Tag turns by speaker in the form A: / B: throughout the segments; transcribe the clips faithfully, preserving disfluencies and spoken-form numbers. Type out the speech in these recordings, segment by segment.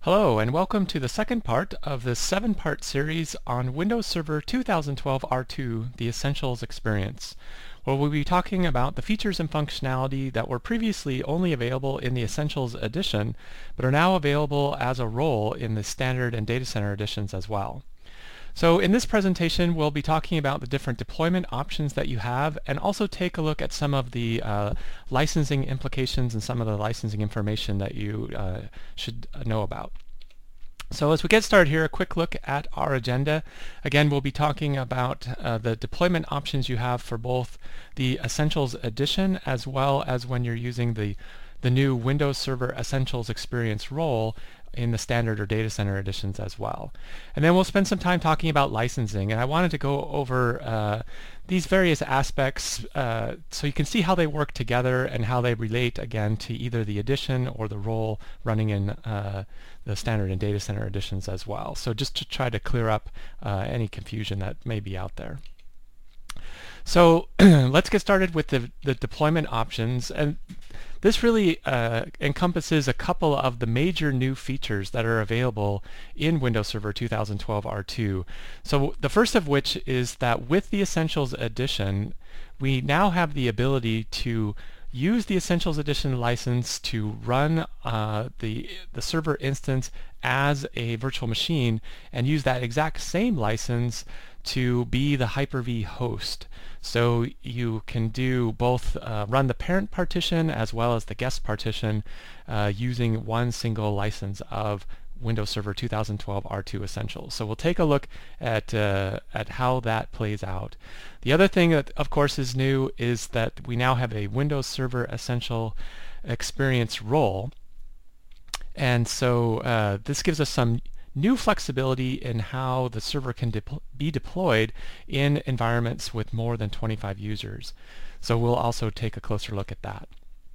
A: Hello and welcome to the second part of this seven-part series on Windows Server two thousand twelve R two, the Essentials Experience, where we'll be talking about the features and functionality that were previously only available in the Essentials edition, but are now available as a role in the Standard and Data Center editions as well. So in this presentation, we'll be talking about the different deployment options that you have, and also take a look at some of the uh, licensing implications and some of the licensing information that you uh, should know about. So as we get started here, a quick look at our agenda. Again, we'll be talking about uh, the deployment options you have for both the Essentials Edition as well as when you're using the, the new Windows Server Essentials Experience role in the Standard or Data Center editions as well. And then we'll spend some time talking about licensing, and I wanted to go over uh, these various aspects uh, so you can see how they work together and how they relate again to either the edition or the role running in uh, the Standard and Data Center editions as well. So just to try to clear up uh, any confusion that may be out there. So let's get started with the, the deployment options. And this really uh, encompasses a couple of the major new features that are available in Windows Server two thousand twelve R two. So the first of which is that with the Essentials Edition, we now have the ability to use the Essentials Edition license to run uh, the, the server instance as a virtual machine and use that exact same license to be the Hyper-V host. So you can do both uh, run the parent partition as well as the guest partition uh, using one single license of Windows Server two thousand twelve R two Essentials. So we'll take a look at, uh, at how that plays out. The other thing that of course is new is that we now have a Windows Server Essential Experience role. And so uh, this gives us some new flexibility in how the server can de be deployed in environments with more than twenty-five users. So we'll also take a closer look at that.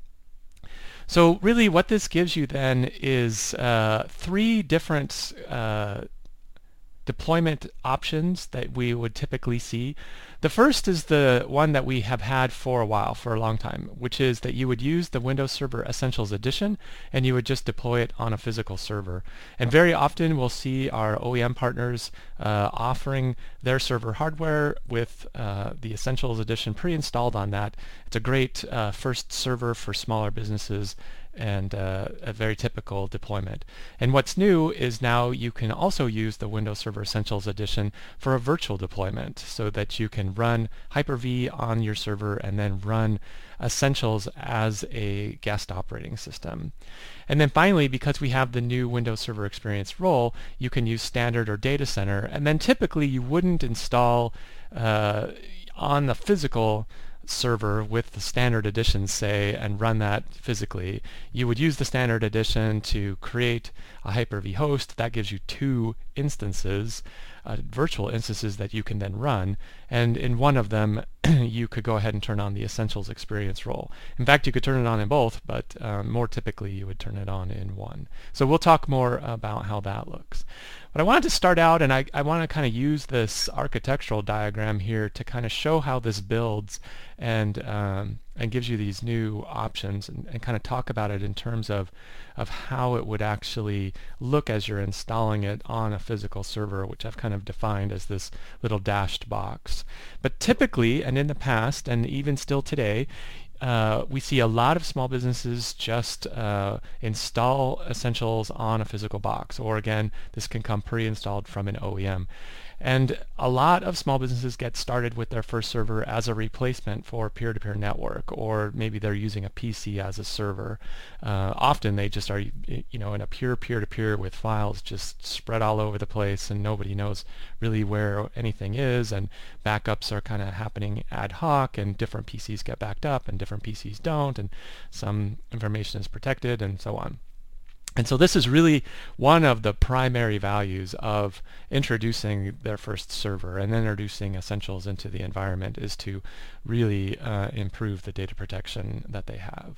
A: So really what this gives you then is uh, three different uh, deployment options that we would typically see. The first is the one that we have had for a while, for a long time, which is that you would use the Windows Server Essentials Edition and you would just deploy it on a physical server. And very often we'll see our O E M partners uh, offering their server hardware with uh, the Essentials Edition pre-installed on that. It's a great uh, first server for smaller businesses and uh, a very typical deployment. And what's new is now you can also use the Windows Server Essentials Edition for a virtual deployment so that you can run Hyper-V on your server and then run Essentials as a guest operating system. And then finally, because we have the new Windows Server Experience role, you can use Standard or Data Center, and then typically you wouldn't install uh, on the physical server with the Standard Edition, say, and run that physically. You would use the Standard Edition to create a Hyper-V host. That gives you two instances, uh, virtual instances that you can then run, and in one of them you could go ahead and turn on the Essentials Experience role. In fact, you could turn it on in both, but um, more typically you would turn it on in one. So we'll talk more about how that looks. But I wanted to start out, and I, I want to kind of use this architectural diagram here to kind of show how this builds and um, and gives you these new options, and, and kind of talk about it in terms of of how it would actually look as you're installing it on a physical server, which I've kind of defined as this little dashed box. But typically, and in the past, and even still today, Uh, we see a lot of small businesses just uh, install Essentials on a physical box, or again, this can come pre-installed from an O E M. And a lot of small businesses get started with their first server as a replacement for peer-to-peer network, or maybe they're using a P C as a server. Uh, often they just are, you know, in a pure peer-to-peer with files just spread all over the place, and nobody knows really where anything is, and backups are kind of happening ad hoc, and different P Cs get backed up, and different P Cs don't, and some information is protected, and so on. And so this is really one of the primary values of introducing their first server and introducing Essentials into the environment, is to really uh, improve the data protection that they have.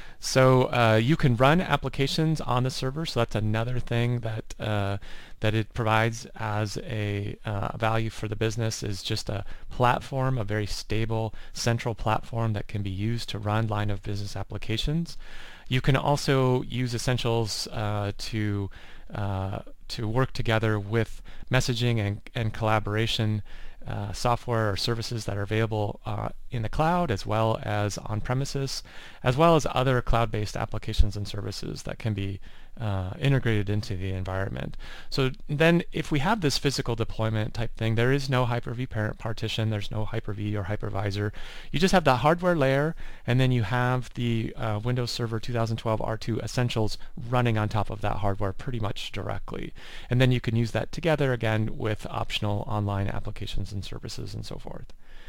A: So uh, you can run applications on the server, so that's another thing that uh, that it provides as a uh, value for the business, is just a platform, a very stable central platform that can be used to run line of business applications. You can also use Essentials uh, to uh, to work together with messaging and, and collaboration uh, software or services that are available uh, in the cloud as well as on premises, as well as other cloud-based applications and services that can be uh, integrated into the environment. So then if we have this physical deployment type thing, there is no Hyper-V parent partition, there's no Hyper-V or hypervisor. You just have the hardware layer, and then you have the uh, Windows Server two thousand twelve R two Essentials running on top of that hardware pretty much directly. And then you can use that together again with optional online applications and services and so forth.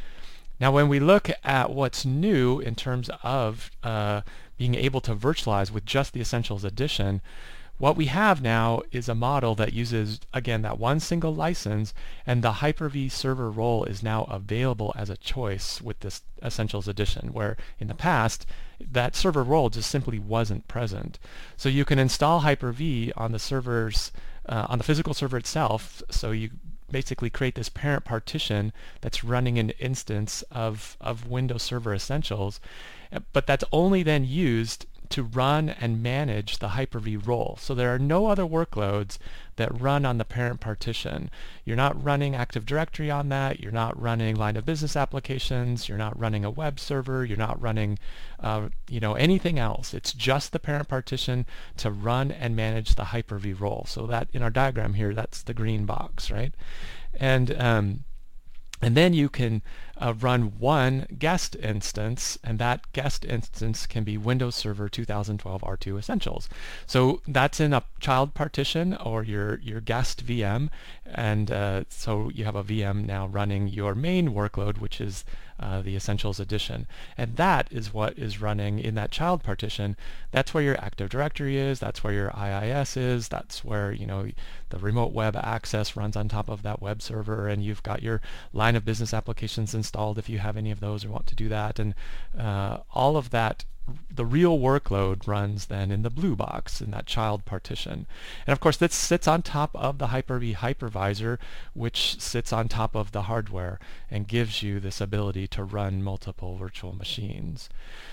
A: Now when we look at what's new in terms of uh, being able to virtualize with just the Essentials Edition, what we have now is a model that uses, again, that one single license, and the Hyper-V server role is now available as a choice with this Essentials Edition, where in the past, that server role just simply wasn't present. So you can install Hyper-V on the servers, uh, on the physical server itself, so you basically create this parent partition that's running an instance of, of Windows Server Essentials, but that's only then used to run and manage the Hyper-V role. So there are no other workloads that run on the parent partition. You're not running Active Directory on that, you're not running line of business applications, you're not running a web server, you're not running uh, you know, anything else. It's just the parent partition to run and manage the Hyper-V role. So that in our diagram here, that's the green box, right? And um, And then you can uh, run one guest instance, and that guest instance can be Windows Server two thousand twelve R two Essentials. So that's in a child partition or your, your guest V M, and uh, so you have a V M now running your main workload, which is uh, the Essentials Edition. And that is what is running in that child partition. That's where your Active Directory is, that's where your I I S is, that's where, you know, the remote web access runs on top of that web server, and you've got your line of business applications installed if you have any of those or want to do that, and uh, all of that, the real workload runs then in the blue box in that child partition. And of course this sits on top of the Hyper-V hypervisor, which sits on top of the hardware and gives you this ability to run multiple virtual machines.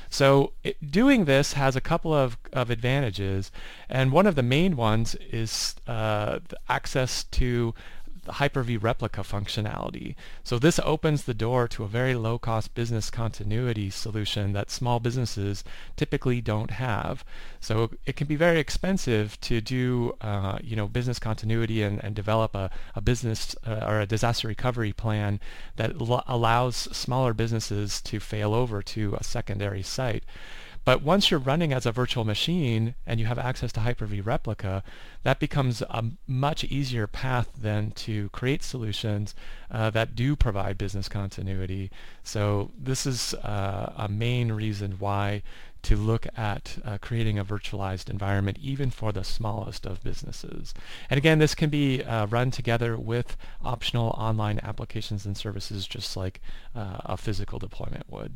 A: So it, doing this has a couple of, of advantages, and one of the main ones is uh, the access to the Hyper-V replica functionality. So this opens the door to a very low-cost business continuity solution that small businesses typically don't have. So it can be very expensive to do uh, you know, business continuity and, and develop a, a business uh, or a disaster recovery plan that l- allows smaller businesses to fail over to a secondary site. But once you're running as a virtual machine and you have access to Hyper-V Replica, that becomes a much easier path then to create solutions uh, that do provide business continuity. So this is uh, a main reason why to look at uh, creating a virtualized environment even for the smallest of businesses. And again, this can be uh, run together with optional online applications and services just like uh, a physical deployment would.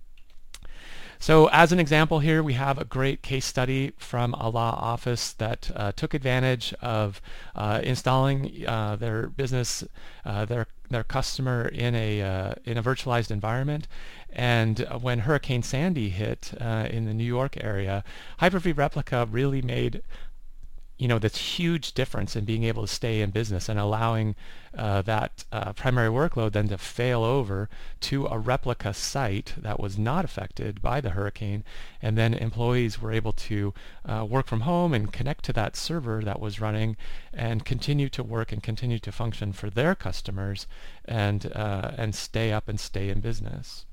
A: So as an example here, we have a great case study from a law office that uh, took advantage of uh, installing uh, their business, uh, their their customer in a uh, in a virtualized environment. And when Hurricane Sandy hit uh, in the New York area, Hyper-V Replica really made you know, this huge difference in being able to stay in business and allowing uh, that uh, primary workload then to fail over to a replica site that was not affected by the hurricane, and then employees were able to uh, work from home and connect to that server that was running and continue to work and continue to function for their customers and uh, and stay up and stay in business.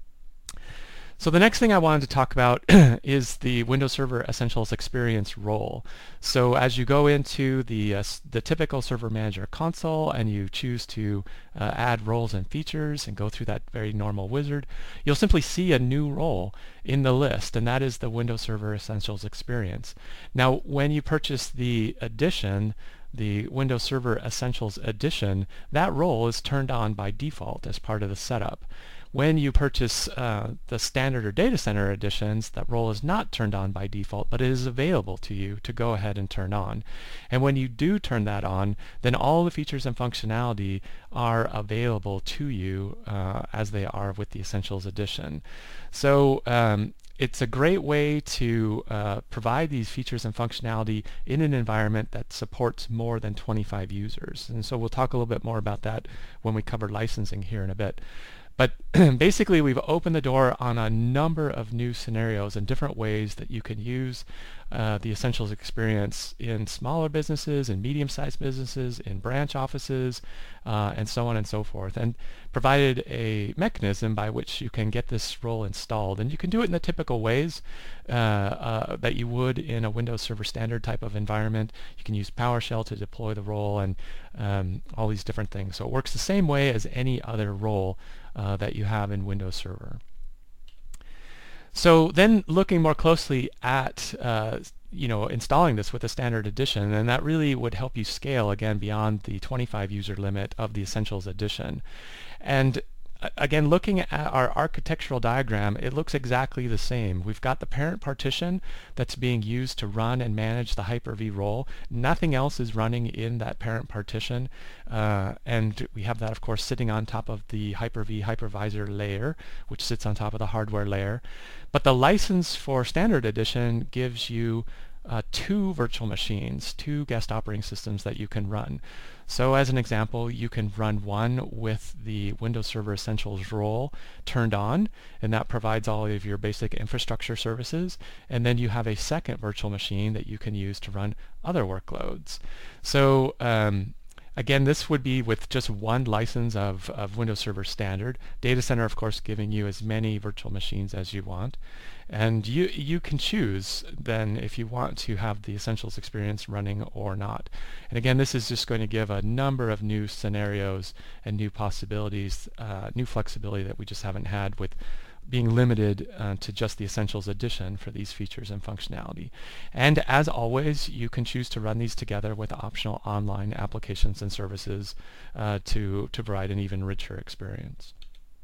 A: So the next thing I wanted to talk about is the Windows Server Essentials Experience role. So as you go into the, uh, the typical Server Manager console and you choose to uh, add roles and features and go through that very normal wizard, you'll simply see a new role in the list, and that is the Windows Server Essentials Experience. Now when you purchase the edition, the Windows Server Essentials Edition, that role is turned on by default as part of the setup. When you purchase uh, the standard or data center editions, that role is not turned on by default, but it is available to you to go ahead and turn on. And when you do turn that on, then all the features and functionality are available to you uh, as they are with the Essentials Edition. So um, it's a great way to uh, provide these features and functionality in an environment that supports more than twenty-five users. And so we'll talk a little bit more about that when we cover licensing here in a bit. But basically, we've opened the door on a number of new scenarios and different ways that you can use uh, the Essentials experience in smaller businesses, in medium-sized businesses, in branch offices, uh, and so on and so forth, and provided a mechanism by which you can get this role installed. And you can do it in the typical ways uh, uh, that you would in a Windows Server Standard type of environment. You can use PowerShell to deploy the role and um, all these different things. So it works the same way as any other role Uh, that you have in Windows Server. So then looking more closely at uh, you know, installing this with a standard edition, and that really would help you scale again beyond the twenty-five user limit of the Essentials edition. And again, looking at our architectural diagram, it looks exactly the same. We've got the parent partition that's being used to run and manage the Hyper-V role. Nothing else is running in that parent partition. Uh, and we have that, of course, sitting on top of the Hyper-V hypervisor layer, which sits on top of the hardware layer. But the license for Standard Edition gives you Uh, two virtual machines, two guest operating systems that you can run. So as an example, you can run one with the Windows Server Essentials role turned on, and that provides all of your basic infrastructure services. And then you have a second virtual machine that you can use to run other workloads. So um, again, this would be with just one license of, of Windows Server Standard. Data Center, of course, giving you as many virtual machines as you want. And you you can choose then if you want to have the Essentials experience running or not. And again, this is just going to give a number of new scenarios and new possibilities, uh, new flexibility that we just haven't had with being limited uh, to just the Essentials edition for these features and functionality. And as always, you can choose to run these together with optional online applications and services uh, to, to provide an even richer experience.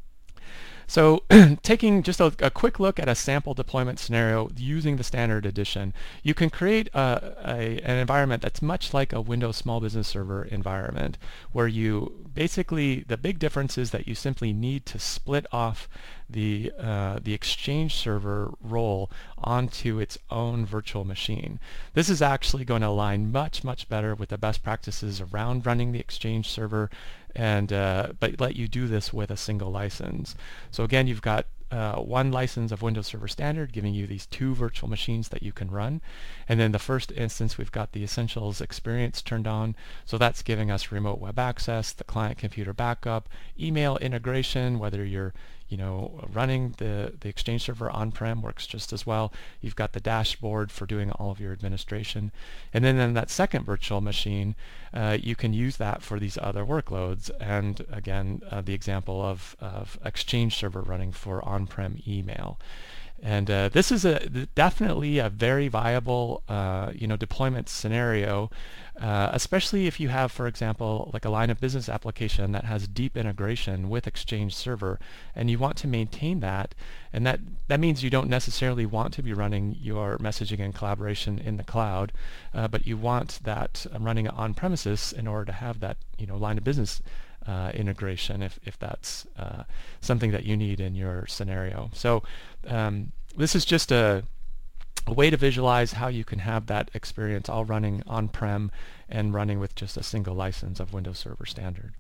A: So taking just a, a quick look at a sample deployment scenario using the Standard Edition, you can create a, a, an environment that's much like a Windows Small Business Server environment, where you basically, the big difference is that you simply need to split off the, uh, the Exchange server role onto its own virtual machine. This is actually going to align much, much better with the best practices around running the Exchange server, and uh, but let you do this with a single license. So again, you've got uh, one license of Windows Server Standard giving you these two virtual machines that you can run. And then the first instance, we've got the Essentials experience turned on. So that's giving us remote web access, the client computer backup, email integration, whether you're you know, running the, the Exchange server on-prem works just as well. You've got the dashboard for doing all of your administration. And then in that second virtual machine, uh, you can use that for these other workloads. And again, uh, the example of, of Exchange server running for on-prem email. And uh, this is a definitely a very viable uh, you know, deployment scenario, uh, especially if you have, for example, like a line of business application that has deep integration with Exchange Server, and you want to maintain that. And that, that means you don't necessarily want to be running your messaging and collaboration in the cloud, uh, but you want that running on premises in order to have that you know, line of business Uh, integration if, if that's uh, something that you need in your scenario. So um, this is just a, a way to visualize how you can have that experience all running on-prem and running with just a single license of Windows Server Standard.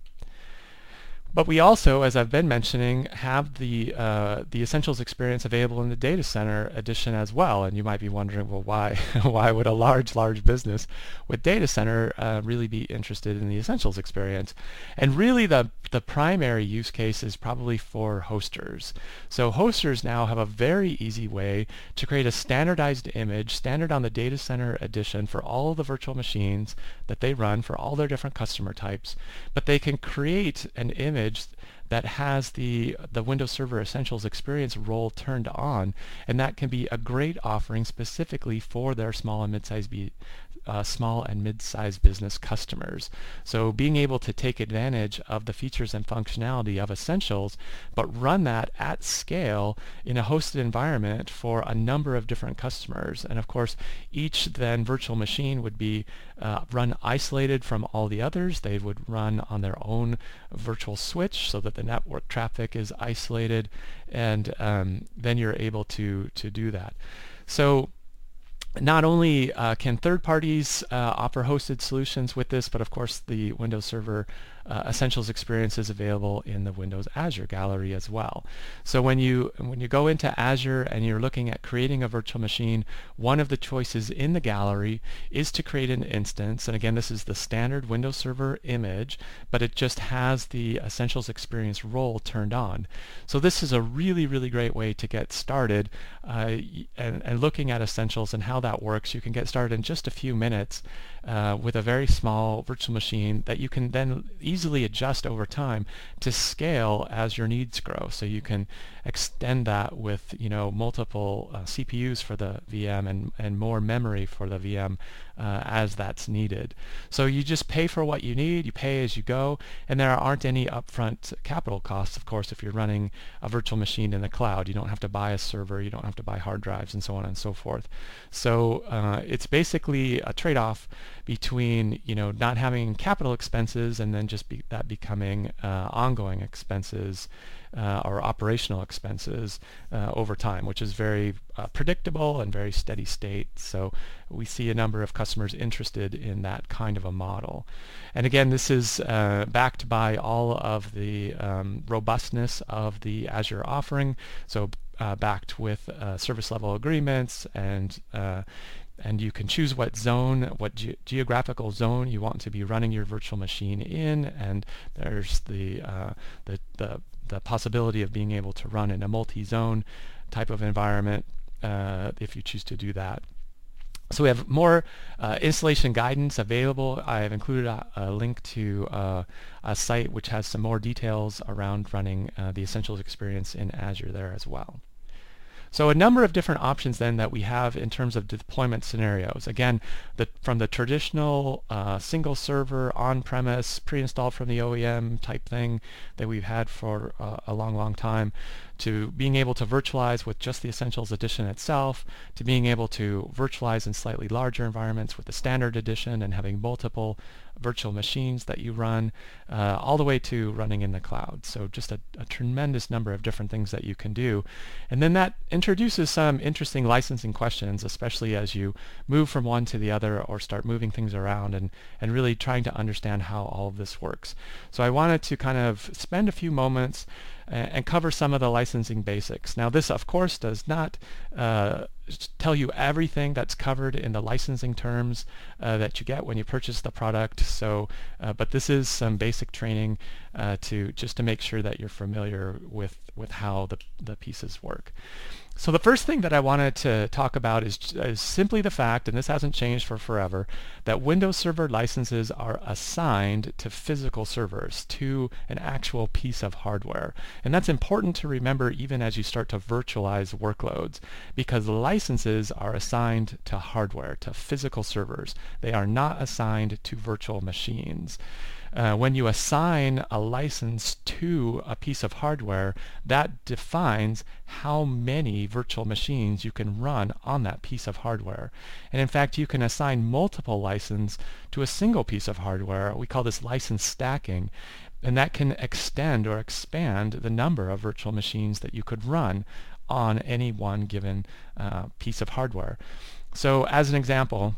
A: But we also, as I've been mentioning, have the uh, the Essentials experience available in the Data Center edition as well. And you might be wondering, well, why why would a large, large business with Data Center uh, really be interested in the Essentials experience? And really, the the primary use case is probably for hosters. So hosters now have a very easy way to create a standardized image, standard on the Data Center edition for all of the virtual machines that they run for all their different customer types. But they can create an image that has the the Windows Server Essentials experience role turned on, and that can be a great offering specifically for their small and mid-sized uh, small and mid-sized business customers. So being able to take advantage of the features and functionality of Essentials, but run that at scale in a hosted environment for a number of different customers. And of course, each then virtual machine would be uh, run isolated from all the others. They would run on their own virtual switch so that the network traffic is isolated, and um, then you're able to, to do that. So not only uh, can third parties uh, offer hosted solutions with this, but of course the Windows Server uh, Essentials experience is available in the Windows Azure Gallery as well. So when you when you go into Azure and you're looking at creating a virtual machine, one of the choices in the gallery is to create an instance. And again, this is the standard Windows Server image, but it just has the Essentials experience role turned on. So this is a really, really great way to get started uh, and, and looking at Essentials and how that works. You can get started in just a few minutes uh, with a very small virtual machine that you can then easily adjust over time to scale as your needs grow. So you can extend that with, you know, multiple uh, C P Us for the V M and, and more memory for the V M uh, as that's needed. So you just pay for what you need, you pay as you go, and there aren't any upfront capital costs, of course, if you're running a virtual machine in the cloud. You don't have to buy a server, you don't have to buy hard drives, and so on and so forth. So uh, it's basically a trade-off between, you know, not having capital expenses and then just be, that becoming uh, ongoing expenses uh, or operational expenses uh, over time, which is very uh, predictable and very steady state. So we see a number of customers interested in that kind of a model. And again, this is uh, backed by all of the um, robustness of the Azure offering. So uh, backed with uh, service level agreements, and uh, and you can choose what zone, what ge geographical zone you want to be running your virtual machine in, and there's the, uh, the, the, the possibility of being able to run in a multi-zone type of environment uh, if you choose to do that. So we have more uh, installation guidance available. I have included a, a link to uh, a site which has some more details around running uh, the Essentials experience in Azure there as well. So a number of different options then that we have in terms of deployment scenarios. Again, the, from the traditional uh, single server on-premise, pre-installed from the O E M type thing that we've had for uh, a long, long time, to being able to virtualize with just the Essentials edition itself, to being able to virtualize in slightly larger environments with the standard edition and having multiple virtual machines that you run, uh, all the way to running in the cloud. So just a, a tremendous number of different things that you can do. And then that introduces some interesting licensing questions, especially as you move from one to the other or start moving things around and, and really trying to understand how all of this works. So I wanted to kind of spend a few moments and cover some of the licensing basics. Now this of course does not uh, tell you everything that's covered in the licensing terms uh, that you get when you purchase the product. So, uh, but this is some basic training uh, to just to make sure that you're familiar with with how the the pieces work. So the first thing that I wanted to talk about is, is simply the fact, and this hasn't changed for forever, that Windows Server licenses are assigned to physical servers, to an actual piece of hardware. And that's important to remember even as you start to virtualize workloads, because the licenses are assigned to hardware, to physical servers. They are not assigned to virtual machines. Uh, when you assign a license to a piece of hardware, that defines how many virtual machines you can run on that piece of hardware. And in fact, you can assign multiple licenses to a single piece of hardware. We call this license stacking, and that can extend or expand the number of virtual machines that you could run on any one given uh, piece of hardware. So as an example,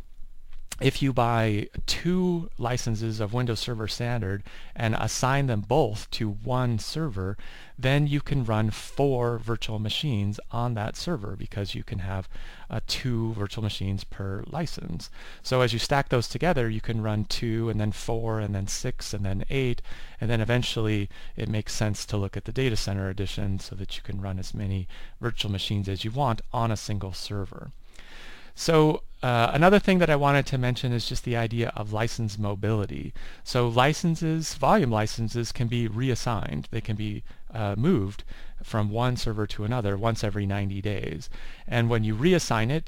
A: if you buy two licenses of Windows Server Standard and assign them both to one server, then you can run four virtual machines on that server because you can have uh, two virtual machines per license. So as you stack those together, you can run two and then four and then six and then eight, and then eventually it makes sense to look at the Data Center edition so that you can run as many virtual machines as you want on a single server. So uh, another thing that I wanted to mention is just the idea of license mobility. So licenses, volume licenses, can be reassigned. They can be uh, moved from one server to another once every ninety days. And when you reassign it, it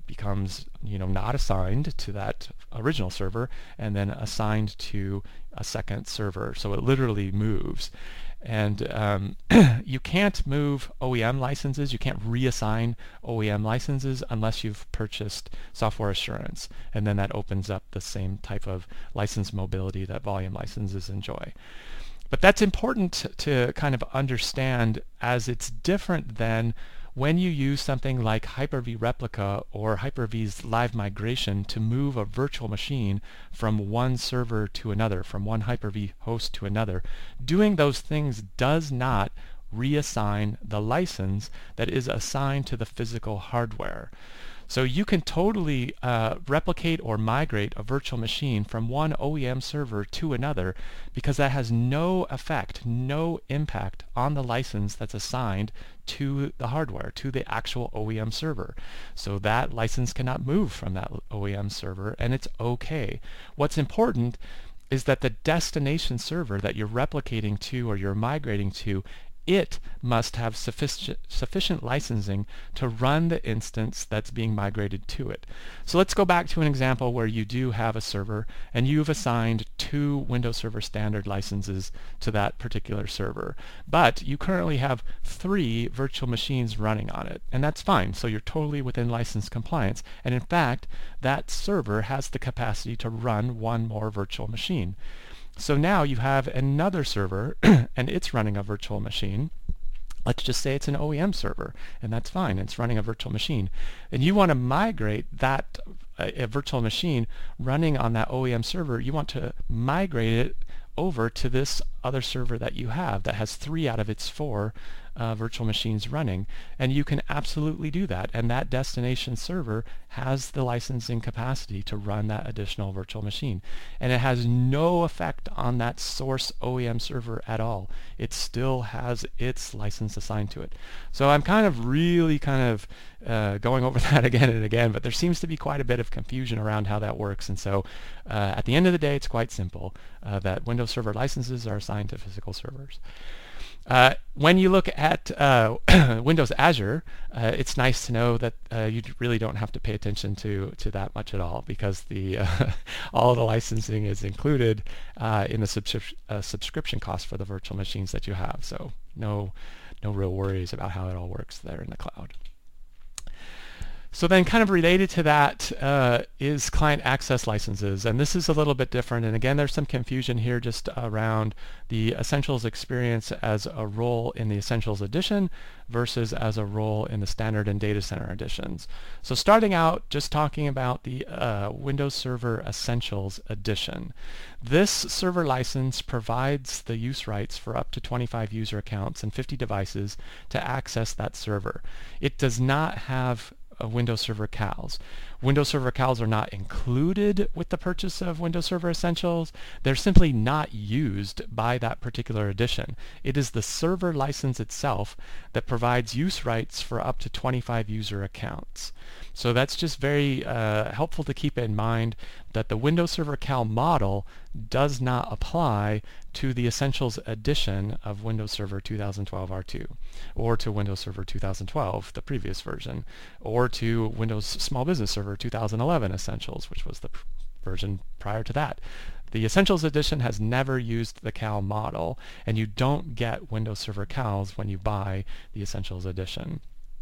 A: becomes, you know, not assigned to that original server and then assigned to a second server. So it literally moves. And um, you can't move O E M licenses, you can't reassign O E M licenses unless you've purchased software assurance, and then that opens up the same type of license mobility that volume licenses enjoy. But that's important to kind of understand, as it's different than when you use something like Hyper-V Replica or Hyper-V's Live Migration to move a virtual machine from one server to another, from one Hyper-V host to another. Doing those things does not reassign the license that is assigned to the physical hardware. So you can totally uh, replicate or migrate a virtual machine from one O E M server to another, because that has no effect, no impact on the license that's assigned to the hardware, to the actual O E M server. So that license cannot move from that O E M server, and it's okay. What's important is that the destination server that you're replicating to or you're migrating to, it must have sufficient, sufficient licensing to run the instance that's being migrated to it. So let's go back to an example where you do have a server and you've assigned two Windows Server Standard licenses to that particular server. But you currently have three virtual machines running on it, and that's fine. So you're totally within license compliance. And in fact, that server has the capacity to run one more virtual machine. So now you have another server and it's running a virtual machine. Let's just say it's an O E M server, and that's fine. It's running a virtual machine. And you want to migrate that uh, a virtual machine running on that O E M server, you want to migrate it over to this other server that you have that has three out of its four uh, virtual machines running. And you can absolutely do that. And that destination server has the licensing capacity to run that additional virtual machine. And it has no effect on that source O E M server at all. It still has its license assigned to it. So I'm kind of really kind of uh, going over that again and again, but there seems to be quite a bit of confusion around how that works. And so uh, at the end of the day, it's quite simple, uh, that Windows Server licenses are assigned to physical servers. Uh, when you look at uh, Windows Azure, uh, it's nice to know that uh, you really don't have to pay attention to, to that much at all, because the uh, all of the licensing is included uh, in the subscri uh, subscription cost for the virtual machines that you have. So no, no real worries about how it all works there in the cloud. So then kind of related to that uh, is client access licenses, and this is a little bit different. And again, there's some confusion here just around the Essentials experience as a role in the Essentials edition versus as a role in the Standard and Data Center editions. So starting out, just talking about the uh, Windows Server Essentials edition. This server license provides the use rights for up to twenty-five user accounts and fifty devices to access that server. It does not have of Windows Server C A Ls. Windows Server C A Ls are not included with the purchase of Windows Server Essentials. They're simply not used by that particular edition. It is the server license itself that provides use rights for up to twenty-five user accounts. So that's just very uh, helpful to keep in mind, that the Windows Server C A L model does not apply to the Essentials edition of Windows Server two thousand twelve R two, or to Windows Server two thousand twelve, the previous version, or to Windows Small Business Server two thousand eleven Essentials, which was the pr version prior to that. The Essentials edition has never used the C A L model, and you don't get Windows Server C A Ls when you buy the Essentials edition.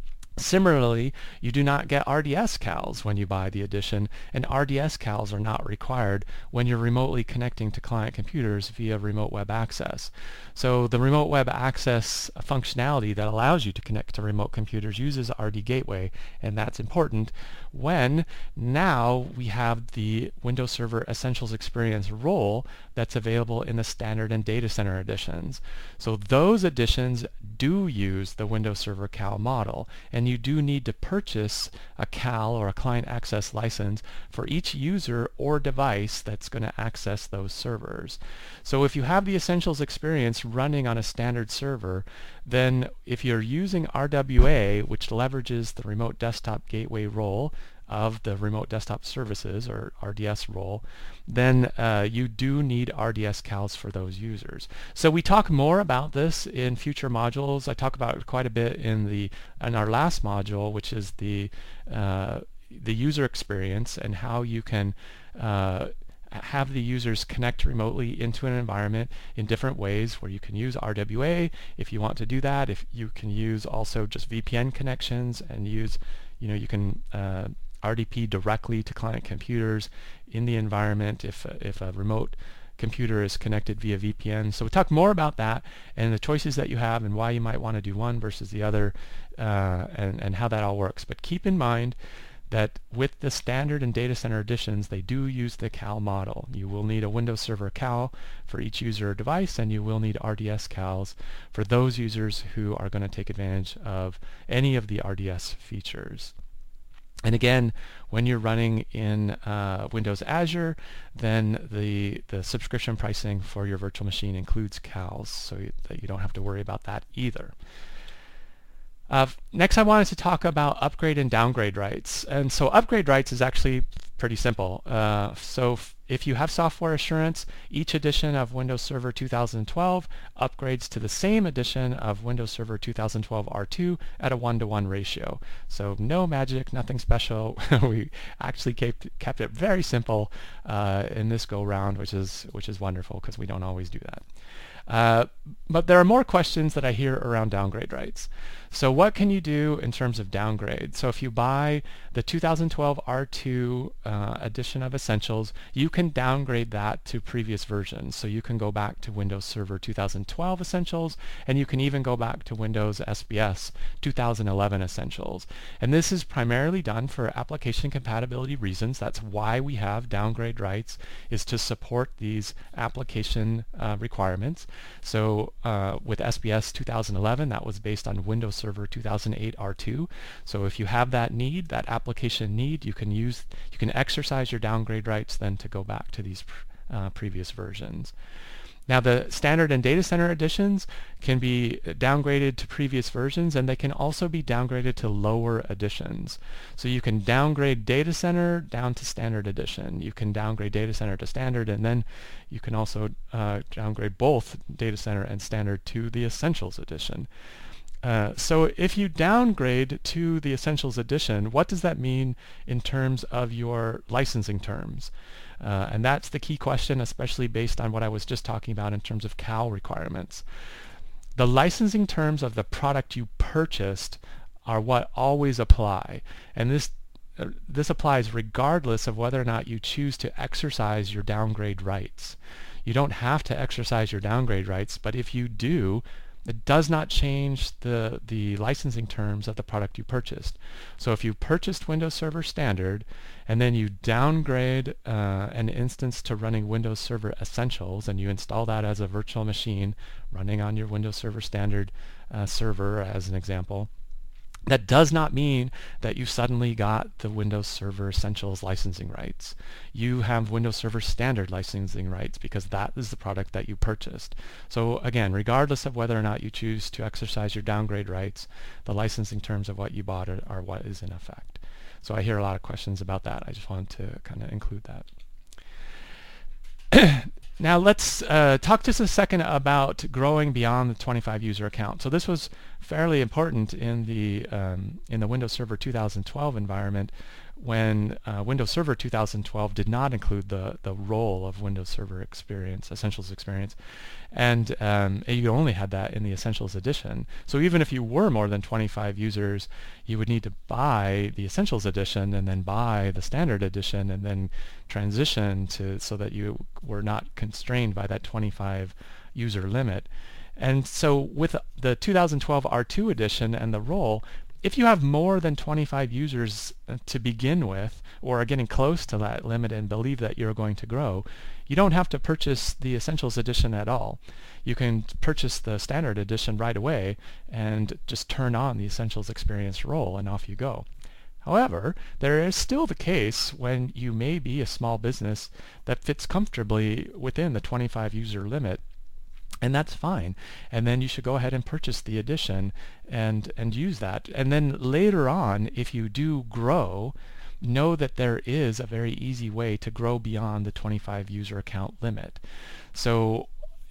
A: Similarly, you do not get R D S C A Ls when you buy the edition, and R D S C A Ls are not required when you're remotely connecting to client computers via remote web access. So the remote web access functionality that allows you to connect to remote computers uses R D Gateway, and that's important when now we have the Windows Server Essentials Experience role that's available in the Standard and Data Center editions. So those editions do use the Windows Server C A L model, and you do need to purchase a C A L or a client access license for each user or device that's going to access those servers. So if you have the Essentials experience running on a standard server, then if you're using R W A, which leverages the Remote Desktop Gateway role of the Remote Desktop Services, or R D S role, then uh, you do need R D S C A Ls for those users. So we talk more about this in future modules. I talk about it quite a bit in the in our last module, which is the uh, the user experience and how you can uh, have the users connect remotely into an environment in different ways, where you can use R W A if you want to do that. If you can use also just V P N connections and use, you know, you can uh, R D P directly to client computers in the environment if, if a remote computer is connected via V P N. So we'll talk more about that and the choices that you have and why you might want to do one versus the other, uh, and, and how that all works. But keep in mind that with the standard and data center editions, they do use the C A L model. You will need a Windows Server C A L for each user or device, and you will need R D S C A Ls for those users who are going to take advantage of any of the R D S features. And again, when you're running in uh, Windows Azure, then the, the subscription pricing for your virtual machine includes C A Ls, so you, that you don't have to worry about that either. Uh, next, I wanted to talk about upgrade and downgrade rights. And so upgrade rights is actually pretty simple. Uh, so if you have software assurance, each edition of Windows Server two thousand twelve upgrades to the same edition of Windows Server two thousand twelve R two at a one-to-one ratio. So no magic, nothing special. We actually kept, kept it very simple uh, in this go-round, which is, which is wonderful because we don't always do that. Uh, but there are more questions that I hear around downgrade rights. So what can you do in terms of downgrade? So if you buy the two thousand twelve R two uh, edition of Essentials, you can downgrade that to previous versions. So you can go back to Windows Server two thousand twelve Essentials, and you can even go back to Windows S B S two thousand eleven Essentials. And this is primarily done for application compatibility reasons. That's why we have downgrade rights, is to support these application uh, requirements. So uh, with S B S two thousand eleven, that was based on Windows Server two thousand eight R two. So if you have that need, that application need, you can use, you can exercise your downgrade rights then to go back to these uh, previous versions. Now the standard and data center editions can be downgraded to previous versions, and they can also be downgraded to lower editions. So you can downgrade data center down to standard edition. You can downgrade data center to standard, and then you can also uh, downgrade both data center and standard to the Essentials edition. Uh, so if you downgrade to the Essentials edition, what does that mean in terms of your licensing terms? Uh, and that's the key question, especially based on what I was just talking about in terms of C A L requirements. The licensing terms of the product you purchased are what always apply, and this uh, this applies regardless of whether or not you choose to exercise your downgrade rights. You don't have to exercise your downgrade rights, but if you do, it does not change the, the licensing terms of the product you purchased. So if you purchased Windows Server Standard and then you downgrade uh, an instance to running Windows Server Essentials, and you install that as a virtual machine running on your Windows Server Standard uh, server as an example, that does not mean that you suddenly got the Windows Server Essentials licensing rights. You have Windows Server Standard licensing rights because that is the product that you purchased. So again, regardless of whether or not you choose to exercise your downgrade rights, the licensing terms of what you bought are, are what is in effect. So I hear a lot of questions about that. I just wanted to kind of include that. Now let's uh, talk just a second about growing beyond the twenty-five user account. So this was fairly important in the um, in the Windows Server two thousand twelve environment, when uh, Windows Server two thousand twelve did not include the the role of Windows Server Experience, Essentials Experience, and um, you only had that in the Essentials edition. So even if you were more than twenty-five users, you would need to buy the Essentials edition and then buy the Standard edition and then transition to so that you were not constrained by that twenty-five user limit. And so with the two thousand twelve R two edition and the role, if you have more than twenty-five users to begin with, or are getting close to that limit and believe that you're going to grow, you don't have to purchase the Essentials edition at all. You can purchase the Standard edition right away and just turn on the Essentials Experience role, and off you go. However, there is still the case when you may be a small business that fits comfortably within the twenty-five user limit, and that's fine. And then you should go ahead and purchase the edition and and use that. And then later on, if you do grow, know that there is a very easy way to grow beyond the twenty-five user account limit. So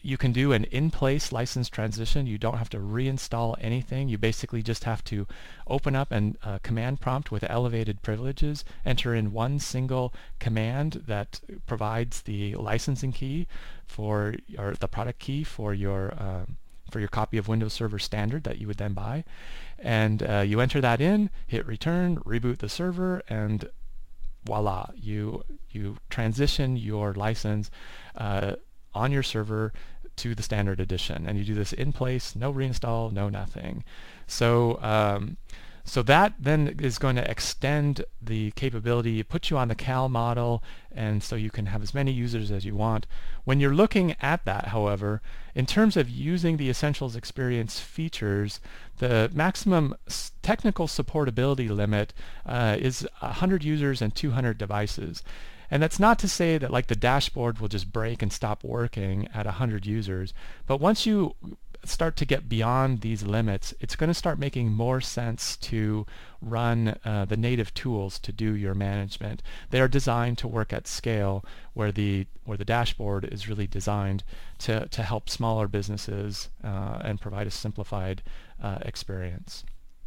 A: you can do an in-place license transition. You don't have to reinstall anything. You basically just have to open up an uh, command prompt with elevated privileges, enter in one single command that provides the licensing key for, or the product key for your uh, for your copy of Windows Server Standard that you would then buy. And uh, you enter that in, hit return, reboot the server, and voila, you you transition your license uh, on your server to the standard edition, and you do this in place, no reinstall, no nothing. So um, so that then is going to extend the capability, put you on the C A L model, and so you can have as many users as you want. When you're looking at that, however, in terms of using the Essentials Experience features, the maximum technical supportability limit uh, is one hundred users and two hundred devices. And that's not to say that like the dashboard will just break and stop working at one hundred users, but once you start to get beyond these limits, it's going to start making more sense to run uh, the native tools to do your management. They are designed to work at scale, where the where the dashboard is really designed to, to help smaller businesses uh, and provide a simplified uh, experience.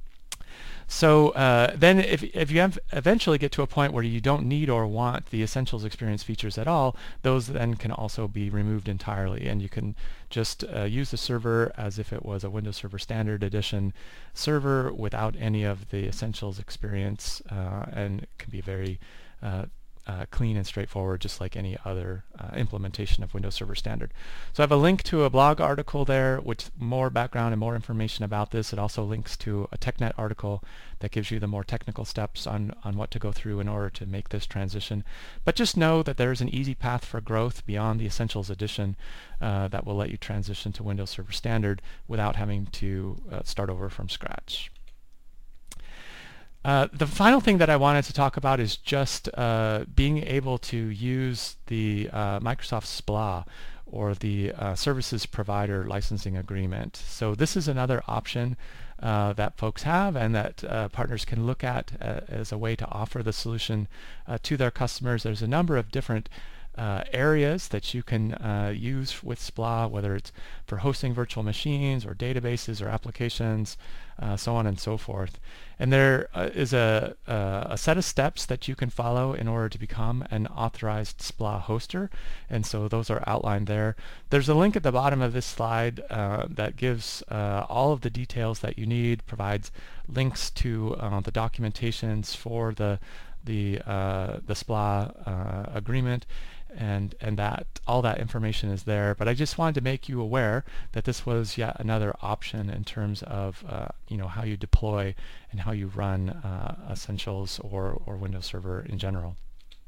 A: So uh, then if, if you have eventually get to a point where you don't need or want the Essentials Experience features at all, those then can also be removed entirely, and you can just uh, use the server as if it was a Windows Server Standard Edition server without any of the Essentials Experience, uh, and it can be very uh, Uh, clean and straightforward, just like any other uh, implementation of Windows Server Standard. So I have a link to a blog article there with more background and more information about this. It also links to a TechNet article that gives you the more technical steps on, on what to go through in order to make this transition. But just know that there's an easy path for growth beyond the Essentials Edition uh, that will let you transition to Windows Server Standard without having to uh, start over from scratch. Uh, the final thing that I wanted to talk about is just uh, being able to use the uh, Microsoft S P L A, or the uh, Services Provider Licensing Agreement. So this is another option uh, that folks have, and that uh, partners can look at uh, as a way to offer the solution uh, to their customers. There's a number of different Uh, areas that you can uh, use with S P L A, whether it's for hosting virtual machines or databases or applications, uh, so on and so forth. And there uh, is a, uh, a set of steps that you can follow in order to become an authorized S P L A hoster, and so those are outlined there. There's a link at the bottom of this slide uh, that gives uh, all of the details that you need, provides links to uh, the documentations for the the uh, the S P L A uh, agreement, and and that all that information is there. But I just wanted to make you aware that this was yet another option in terms of uh, you know, how you deploy and how you run uh, Essentials or or Windows Server in general.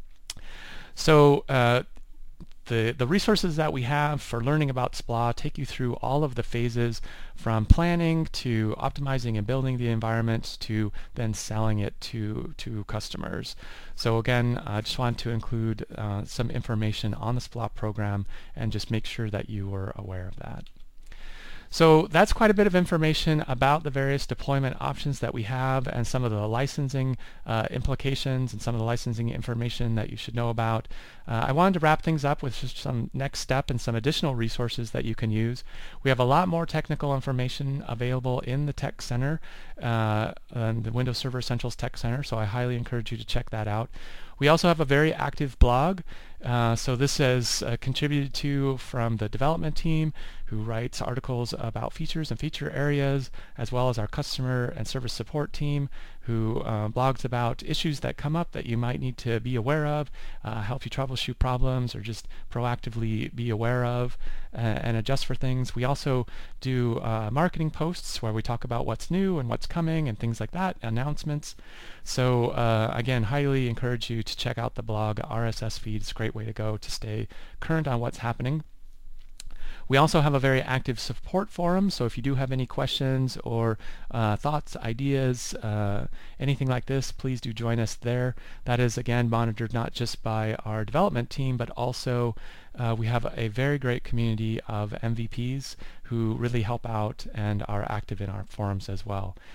A: So uh, The, the resources that we have for learning about S P L A take you through all of the phases, from planning to optimizing and building the environment to then selling it to, to customers. So again, I just wanted to include uh, some information on the S P L A program and just make sure that you were aware of that. So that's quite a bit of information about the various deployment options that we have, and some of the licensing uh, implications and some of the licensing information that you should know about. Uh, I wanted to wrap things up with just some next step and some additional resources that you can use. We have a lot more technical information available in the Tech Center, uh, and the Windows Server Essentials Tech Center, so I highly encourage you to check that out. We also have a very active blog. Uh, so this is uh, contributed to from the development team, who writes articles about features and feature areas, as well as our customer and service support team, who uh, blogs about issues that come up that you might need to be aware of, uh, help you troubleshoot problems, or just proactively be aware of uh, and adjust for things. We also do uh, marketing posts where we talk about what's new and what's coming and things like that, announcements. So uh, again, highly encourage you to check out the blog. R S S feed is a great way to go to stay current on what's happening. We also have a very active support forum, so if you do have any questions or uh, thoughts, ideas, uh, anything like this, please do join us there. That is, again, monitored not just by our development team, but also uh, we have a very great community of M V Ps who really help out and are active in our forums as well.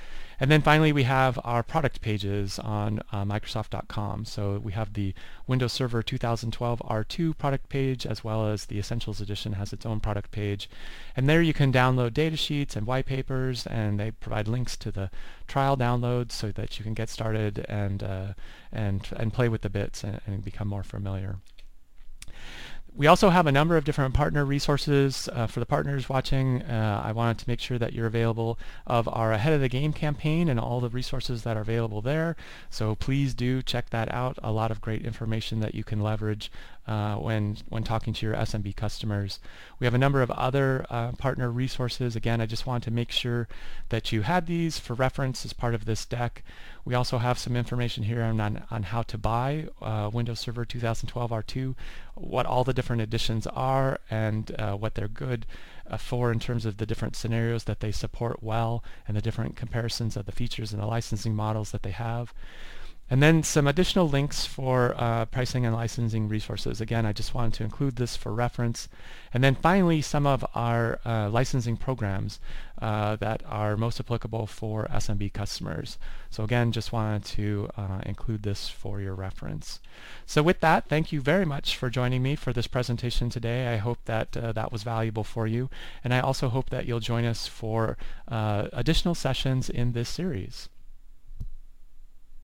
A: And then finally, we have our product pages on uh, Microsoft dot com. So we have the Windows Server two thousand twelve R two product page, as well as the Essentials Edition has its own product page. And there you can download data sheets and white papers, and they provide links to the trial downloads so that you can get started and uh, and and play with the bits and, and become more familiar. We also have a number of different partner resources uh, for the partners watching. Uh, I wanted to make sure that you're available of our Ahead of the Game campaign and all the resources that are available there. So please do check that out. A lot of great information that you can leverage uh, when when talking to your S M B customers. We have a number of other uh, partner resources. Again, I just wanted to make sure that you had these for reference as part of this deck. We also have some information here on, on, on how to buy uh, Windows Server two thousand twelve R two, what all the different editions are, and uh, what they're good uh, for in terms of the different scenarios that they support well, and the different comparisons of the features and the licensing models that they have. And then some additional links for uh, pricing and licensing resources. Again, I just wanted to include this for reference. And then finally, some of our uh, licensing programs uh, that are most applicable for S M B customers. So again, just wanted to uh, include this for your reference. So with that, thank you very much for joining me for this presentation today. I hope that uh, that was valuable for you. And I also hope that you'll join us for uh, additional sessions in this series.